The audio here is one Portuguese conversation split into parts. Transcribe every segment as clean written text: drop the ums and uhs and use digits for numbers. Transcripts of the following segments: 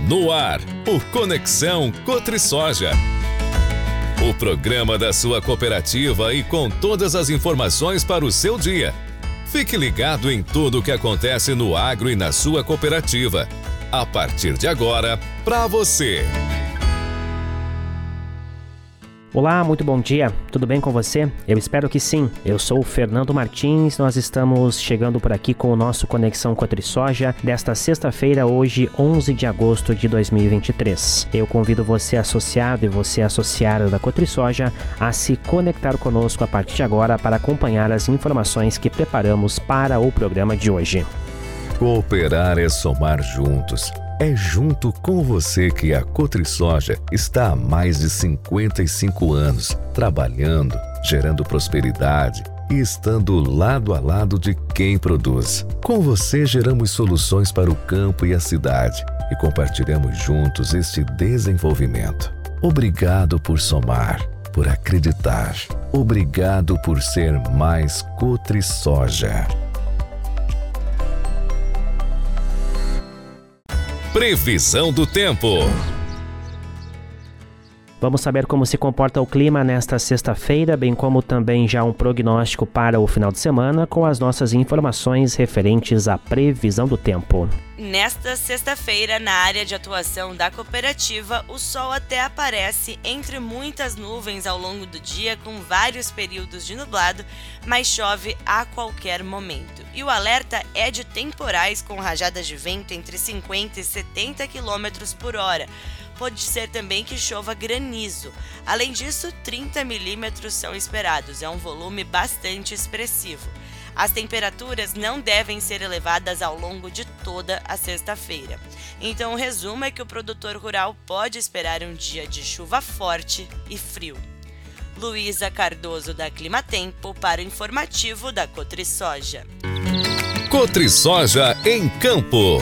No ar, o Conexão CotriSoja. O programa da sua cooperativa e com todas as informações para o seu dia. Fique ligado em tudo o que acontece no agro e na sua cooperativa. A partir de agora, para você. Olá, muito bom dia. Tudo bem com você? Eu espero que sim. Eu sou o Fernando Martins. Nós estamos chegando por aqui com o nosso Conexão CotriSoja desta sexta-feira, hoje, 11 de agosto de 2023. Eu convido você associado e você associada da CotriSoja a se conectar conosco a partir de agora para acompanhar as informações que preparamos para o programa de hoje. Cooperar é somar juntos. É junto com você que a CotriSoja está há mais de 55 anos, trabalhando, gerando prosperidade e estando lado a lado de quem produz. Com você geramos soluções para o campo e a cidade e compartilhamos juntos este desenvolvimento. Obrigado por somar, por acreditar. Obrigado por ser mais CotriSoja. Previsão do tempo. Vamos saber como se comporta o clima nesta sexta-feira, bem como também já um prognóstico para o final de semana com as nossas informações referentes à previsão do tempo. Nesta sexta-feira, na área de atuação da cooperativa, o sol até aparece entre muitas nuvens ao longo do dia, com vários períodos de nublado, mas chove a qualquer momento. E o alerta é de temporais com rajadas de vento entre 50 e 70 km por hora. Pode ser também que chova granizo. Além disso, 30 milímetros são esperados. É um volume bastante expressivo. As temperaturas não devem ser elevadas ao longo de toda a sexta-feira. Então, o resumo é que o produtor rural pode esperar um dia de chuva forte e frio. Luísa Cardoso, da Climatempo, para o informativo da CotriSoja. CotriSoja em campo.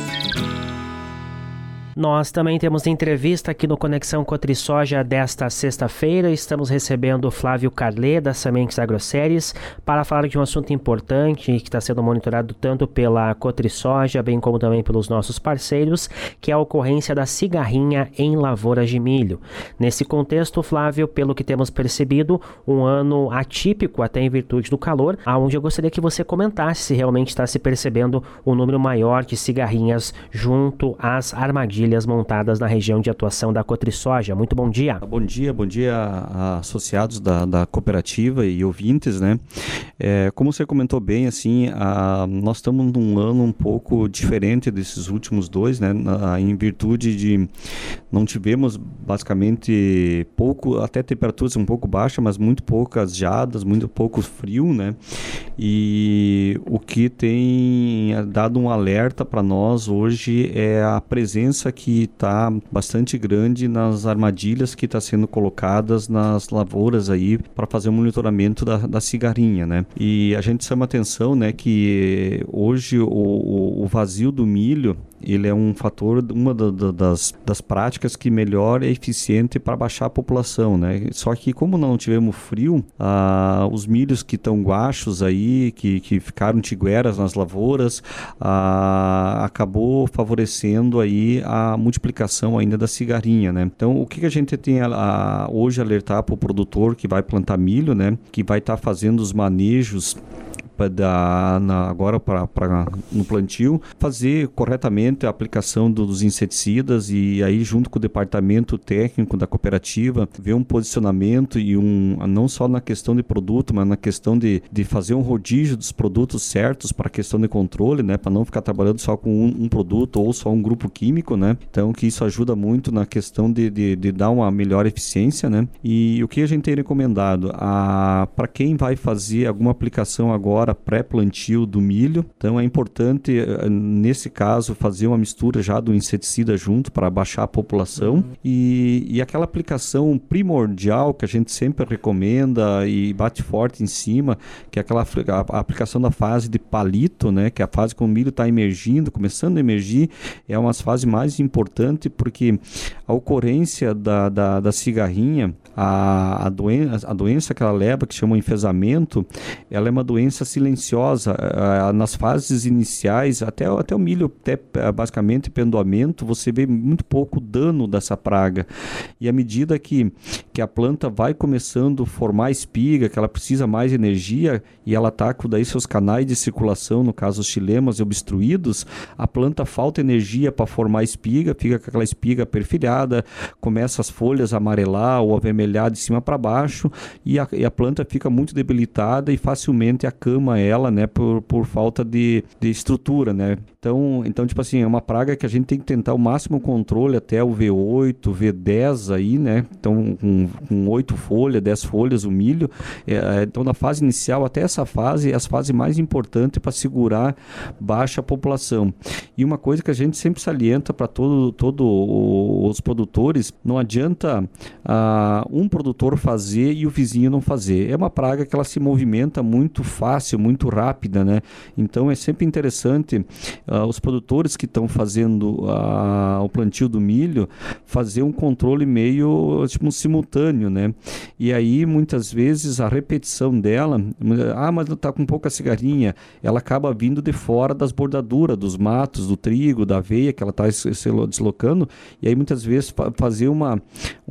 Nós também temos entrevista aqui no Conexão CotriSoja desta sexta-feira. Estamos recebendo o Flávio Carlê, das Sementes Agroséries, para falar de um assunto importante que está sendo monitorado tanto pela CotriSoja, bem como também pelos nossos parceiros, que é a ocorrência da cigarrinha em lavouras de milho. Nesse contexto, Flávio, pelo que temos percebido, um ano atípico até em virtude do calor, onde eu gostaria que você comentasse se realmente está se percebendo um número maior de cigarrinhas junto às armadilhas montadas na região de atuação da CotriSoja. Muito bom dia. Bom dia a associados da cooperativa e ouvintes, né? Como você comentou bem, assim, nós estamos num ano um pouco diferente desses últimos dois, né? Em virtude de não tivemos basicamente até temperaturas um pouco baixas, mas muito poucas geadas, muito pouco frio, né? E o que tem dado um alerta para nós hoje é a presença que está bastante grande nas armadilhas que está sendo colocadas nas lavouras aí para fazer o monitoramento da cigarrinha, né? E a gente chama atenção, né, que hoje o vazio do milho, ele é um fator, uma das práticas que melhor é eficiente para baixar a população, né? Só que como não tivemos frio, os milhos que estão guachos aí, que ficaram tigueras nas lavouras, acabou favorecendo aí a multiplicação ainda da cigarrinha, né? Então, o que a gente tem hoje alertar para o produtor que vai plantar milho, né? Que vai estar fazendo os manejos agora no plantio, fazer corretamente a aplicação dos inseticidas e aí junto com o departamento técnico da cooperativa ver um posicionamento e não só na questão de produto, mas na questão de fazer um rodízio dos produtos certos para a questão de controle, né, para não ficar trabalhando só com um produto ou só um grupo químico, né, então que isso ajuda muito na questão de dar uma melhor eficiência, né, e o que a gente tem recomendado para quem vai fazer alguma aplicação agora pré-plantio do milho, então é importante nesse caso fazer uma mistura já do inseticida junto para baixar a população e aquela aplicação primordial que a gente sempre recomenda e bate forte em cima, que é a aplicação da fase de palito, né, que é a fase que o milho está emergindo, começando a emergir, é uma das fases mais importantes porque a ocorrência da cigarrinha, a doença que ela leva, que chama enfesamento, ela é uma doença silenciosa. Nas fases iniciais, até o milho, basicamente pendoamento, você vê muito pouco dano dessa praga. E à medida que a planta vai começando a formar espiga, que ela precisa mais energia, e ela está com daí seus canais de circulação, no caso os xilemas obstruídos, a planta falta energia para formar espiga, fica com aquela espiga perfilhada, começa as folhas a amarelar ou avermelhar de cima para baixo, e a planta fica muito debilitada e facilmente acama ela, né, por falta de estrutura, né? Então, tipo assim, é uma praga que a gente tem que tentar o máximo controle até o V8, V10 aí, né? Então, com 8 folhas, 10 folhas, o milho. Então, na fase inicial, até essa fase, é a fase mais importante para segurar baixa população. E uma coisa que a gente sempre salienta para todos os produtores, não adianta um produtor fazer e o vizinho não fazer. É uma praga que ela se movimenta muito fácil, muito rápida, né? Então, é sempre interessante os produtores que estão fazendo o plantio do milho fazer um controle meio simultâneo, né? E aí muitas vezes a repetição dela, mas está com pouca cigarinha, ela acaba vindo de fora das bordaduras, dos matos, do trigo, da aveia que ela está se deslocando, e aí muitas vezes fazer uma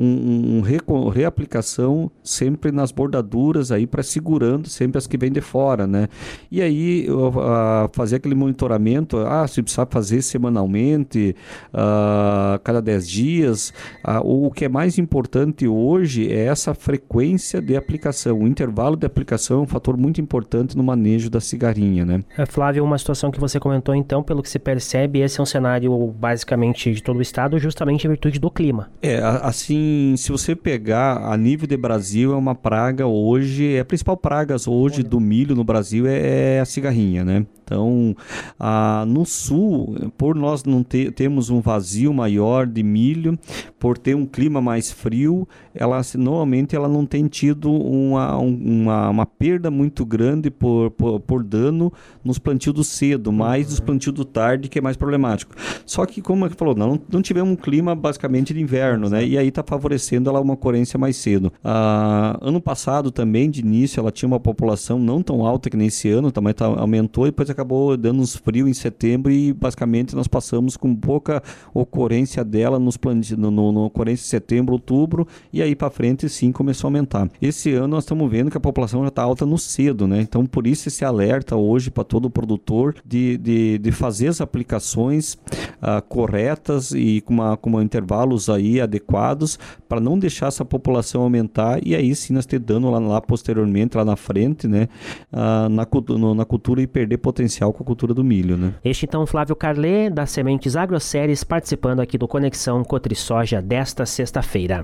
reaplicação sempre nas bordaduras aí para segurando sempre as que vêm de fora, né? E aí fazer aquele monitoramento, se precisar fazer semanalmente, cada 10 dias, o que é mais importante hoje é essa frequência de aplicação. O intervalo de aplicação é um fator muito importante no manejo da cigarinha, né? Flávio, uma situação que você comentou então, pelo que se percebe, esse é um cenário basicamente de todo o estado, justamente em virtude do clima. Assim, se você pegar a nível de Brasil, é uma praga hoje, a principal praga hoje do milho no Brasil é a cigarrinha, né? Então, no sul, por nós não termos um vazio maior de milho, por ter um clima mais frio, normalmente ela não tem tido uma perda muito grande por dano nos plantios do cedo, mais nos plantios do tarde, que é mais problemático. Só que, como ele falou, não tivemos um clima basicamente de inverno, né? E aí está favorecendo ela uma ocorrência mais cedo. Ano passado também, de início, ela tinha uma população não tão alta que nesse ano, também aumentou, e depois acabou dando uns frios em setembro e basicamente nós passamos com pouca ocorrência dela nos plantios, no ocorrência de setembro, outubro, e aí para frente sim começou a aumentar. Esse ano nós estamos vendo que a população já está alta no cedo, né? Então por isso esse alerta hoje para todo produtor de fazer as aplicações corretas e com intervalos aí adequados para não deixar essa população aumentar, e aí sim nós ter dano lá posteriormente, lá na frente, né? Na cultura, e perder potencial com a cultura do milho, né? Este então Flávio Carlet, das Sementes Agroséries, participando aqui do Conexão Cotrisoja desta sexta-feira.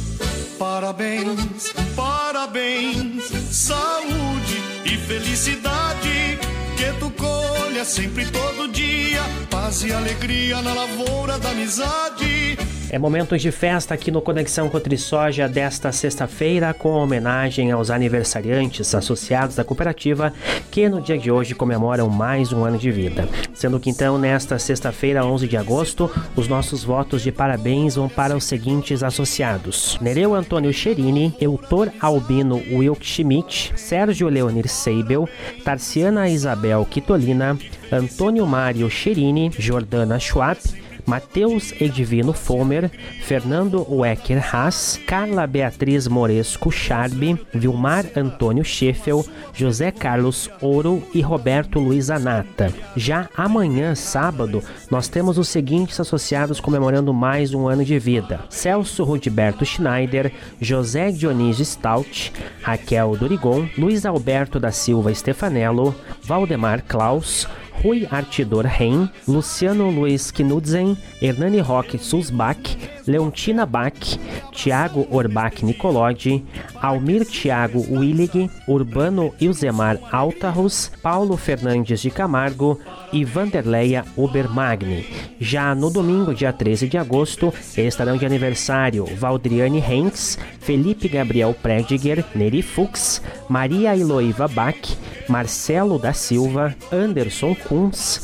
Parabéns, parabéns, saúde e felicidade, que tu colha sempre todo dia, paz e alegria na lavoura da amizade. É momento de festa aqui no Conexão Cotrisoja desta sexta-feira, com homenagem aos aniversariantes associados da cooperativa que no dia de hoje comemoram mais um ano de vida. Sendo que então, nesta sexta-feira, 11 de agosto, os nossos votos de parabéns vão para os seguintes associados: Nereu Antônio Cherini, Eutor Albino Wilk Schmidt, Sérgio Leonir Seibel, Tarciana Isabel Quitolina, Antônio Mário Cherini, Jordana Schwab, Matheus Edivino Fomer, Fernando Wecker Haas, Carla Beatriz Moresco Charbi, Vilmar Antônio Scheffel, José Carlos Ouro e Roberto Luiz Anata. Já amanhã, sábado, nós temos os seguintes associados comemorando mais um ano de vida: Celso Rudiberto Schneider, José Dionísio Stout, Raquel Dorigon, Luiz Alberto da Silva Stefanello, Valdemar Klaus, Rui Artidor Ren, Luciano Luiz Knudsen, Hernani Roque Sulzbach, Leontina Bach, Tiago Orbach Nicolodi, Almir Tiago Willig, Urbano Ilzemar Altarros, Paulo Fernandes de Camargo e Vanderleia Obermagni. Já no domingo, dia 13 de agosto, estarão de aniversário Valdriane Hentz, Felipe Gabriel Prediger, Neri Fuchs, Maria Eloíva Bach, Marcelo da Silva, Anderson Kunz,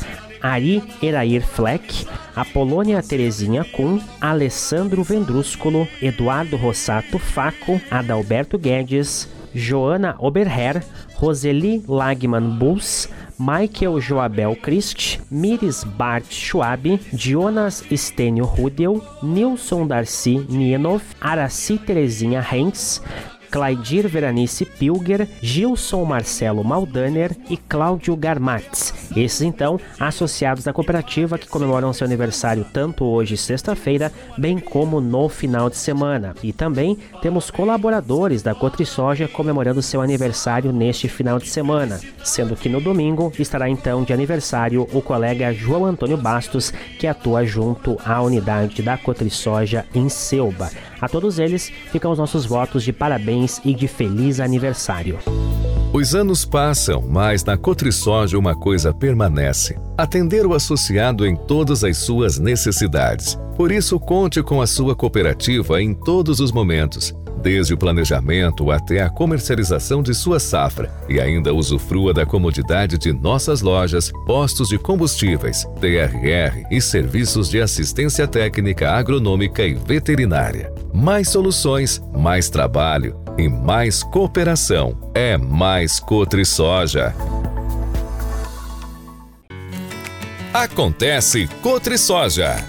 Ari Erair Fleck, Apolônia Terezinha Kuhn, Alessandro Vendrúsculo, Eduardo Rossato Faco, Adalberto Guedes, Joana Oberher, Roseli Lagman Bulls, Michael Joabel Christ, Miris Bart Schwab, Jonas Stênio Rudel, Nilson Darcy Nienov, Araci Terezinha Hens, Claidir Veranice Pilger, Gilson Marcelo Maldaner e Cláudio Garmatz. Esses, então, associados da cooperativa que comemoram seu aniversário tanto hoje, sexta-feira, bem como no final de semana. E também temos colaboradores da Cotrisoja comemorando seu aniversário neste final de semana, sendo que no domingo estará, então, de aniversário o colega João Antônio Bastos, que atua junto à unidade da Cotrisoja em Selba. A todos eles ficam os nossos votos de parabéns e de feliz aniversário. Os anos passam, mas na Cotrisoja uma coisa permanece: atender o associado em todas as suas necessidades. Por isso, conte com a sua cooperativa em todos os momentos, desde o planejamento até a comercialização de sua safra, e ainda usufrua da comodidade de nossas lojas, postos de combustíveis, TRR e serviços de assistência técnica agronômica e veterinária. Mais soluções, mais trabalho e mais cooperação. É mais Cotrisoja. Acontece Cotrisoja.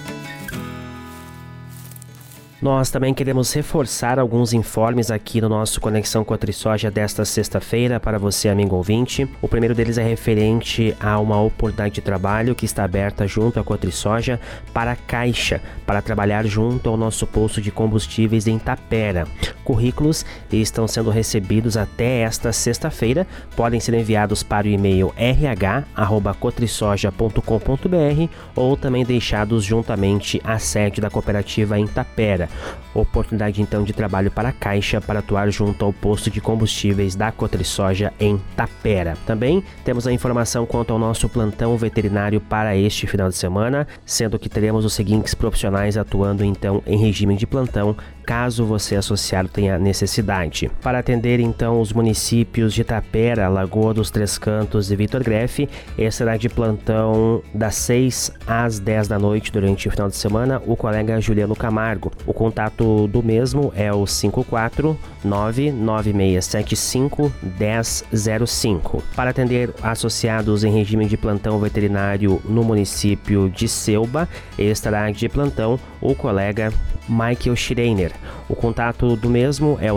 Nós também queremos reforçar alguns informes aqui no nosso Conexão Cotrisoja desta sexta-feira para você, amigo ouvinte. O primeiro deles é referente a uma oportunidade de trabalho que está aberta junto à Cotrisoja para a Caixa, para trabalhar junto ao nosso posto de combustíveis em Tapera. Currículos estão sendo recebidos até esta sexta-feira, podem ser enviados para o e-mail rh@cotrisoja.com.br ou também deixados juntamente à sede da cooperativa em Tapera. Oportunidade então de trabalho para a Caixa para atuar junto ao posto de combustíveis da Cotrisoja em Tapera. Também temos a informação quanto ao nosso plantão veterinário para este final de semana, sendo que teremos os seguintes profissionais atuando então em regime de plantão, caso você associado tenha necessidade. Para atender então os municípios de Tapera, Lagoa dos Três Cantos e Vitor Grefe, será de plantão das 6 às 10 da noite durante o final de semana o colega Juliano Camargo. O contato do mesmo é o 54996751005. Para atender associados em regime de plantão veterinário no município de Selba, estará de plantão o colega Michael Schreiner. O contato do mesmo é o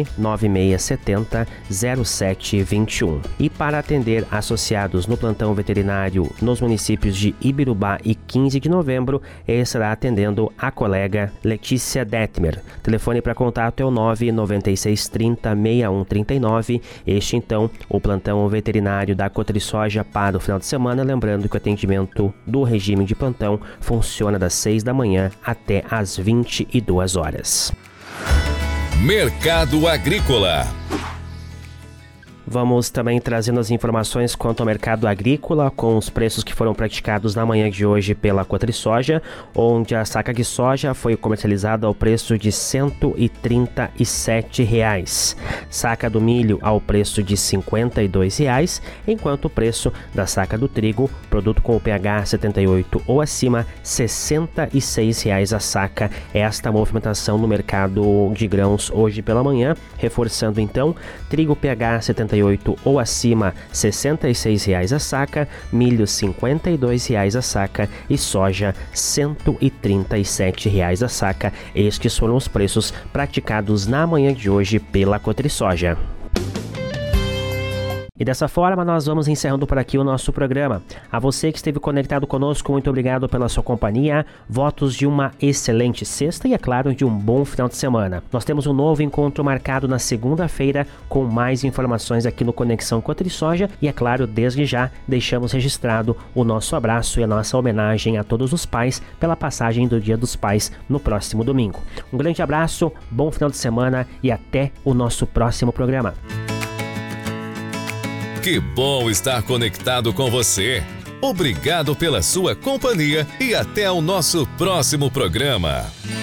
996700721. E para atender associados no plantão veterinário nos municípios de Ibirubá e 15 de novembro, estará atendendo a colega Letícia Detmer. Telefone para contato é o 996306139. Este então o plantão veterinário da Cotrisoja para o final de semana, lembrando que o atendimento do regime de plantão funciona das 6 da manhã até às 22 horas. Mercado Agrícola. Vamos também trazendo as informações quanto ao mercado agrícola, com os preços que foram praticados na manhã de hoje pela Cotrisoja, onde a saca de soja foi comercializada ao preço de R$ 137,00. Saca do milho ao preço de R$ 52,00, enquanto o preço da saca do trigo, produto com o pH 78 ou acima, R$ 66,00 a saca. Esta movimentação no mercado de grãos hoje pela manhã, reforçando então, trigo pH 78 ou acima, R$ 66,00 a saca, milho R$ 52,00 a saca e soja R$ 137,00 a saca. Estes foram os preços praticados na manhã de hoje pela Cotrisoja. E dessa forma nós vamos encerrando por aqui o nosso programa. A você que esteve conectado conosco, muito obrigado pela sua companhia, votos de uma excelente sexta e, é claro, de um bom final de semana. Nós temos um novo encontro marcado na segunda-feira com mais informações aqui no Conexão Cotrisoja e, é claro, desde já deixamos registrado o nosso abraço e a nossa homenagem a todos os pais pela passagem do Dia dos Pais no próximo domingo. Um grande abraço, bom final de semana e até o nosso próximo programa. Que bom estar conectado com você. Obrigado pela sua companhia e até o nosso próximo programa.